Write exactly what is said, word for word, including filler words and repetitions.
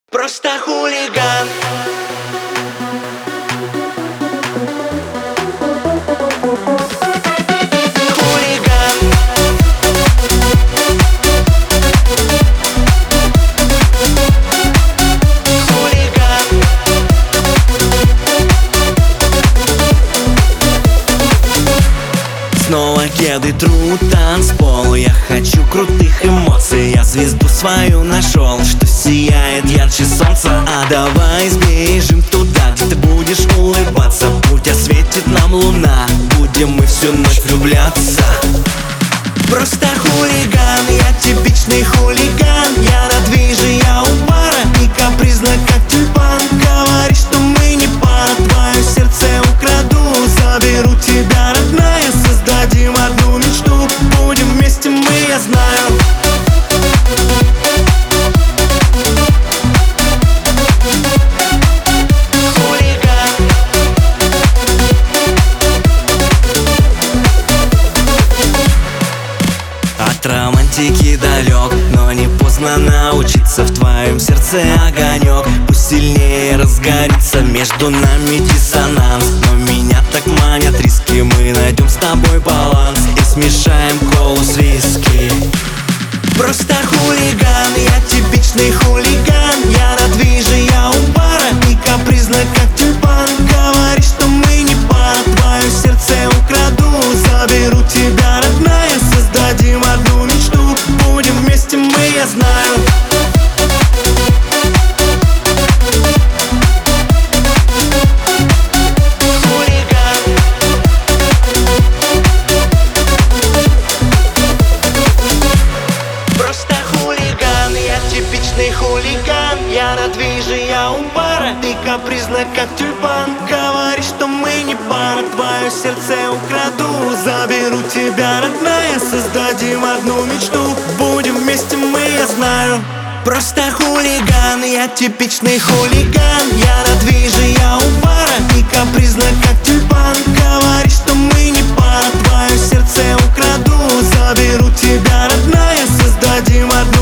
Просто хулиган. Хулиган. Хулиган. Снова кеды тру танцпол. Я хочу крутых эмоций. Я звезду свою нашел, что сияет ярче солнца. А давай сбежим туда, где ты будешь улыбаться. Путь осветит нам луна, будем мы всю ночь влюбляться. Просто хулиган, я типичный хулиган. Я на движе, я у бара и капризно, как тюльпан. Говоришь, что мы не пара, твое сердце украду. Заберу тебя, родная, создадим одну мечту. Будем вместе мы, я знаю. От романтики далек, но не поздно научиться. В твоем сердце огонек, пусть сильнее разгорится. Между нами диссонанс, но меня так манят риски. Мы найдем с тобой баланс и смешаем колу с виски. Просто хулиган, я типичный хулиган. Я на движе, я у бара и капризно, как тюльпан. Говоришь, что мы не пара, твое сердце украду. Заберу тебя, родная, создадим одну мечту. Будем вместе мы, я знаю. Хулиган. Просто хулиган, я типичный хулиган. Я на движе, я у бара, ты капризна, как тюльпан. Говоришь, что мы не пара, твое сердце украду. Заберу тебя, родная, создадим одну мечту. Будем вместе мы, я знаю. Просто хулиган, я типичный хулиган. Я на движе, я у бара и капризна, как тюльпан. Говоришь, что мы не пара, твое сердце украду. Заберу тебя, родная, создадим одну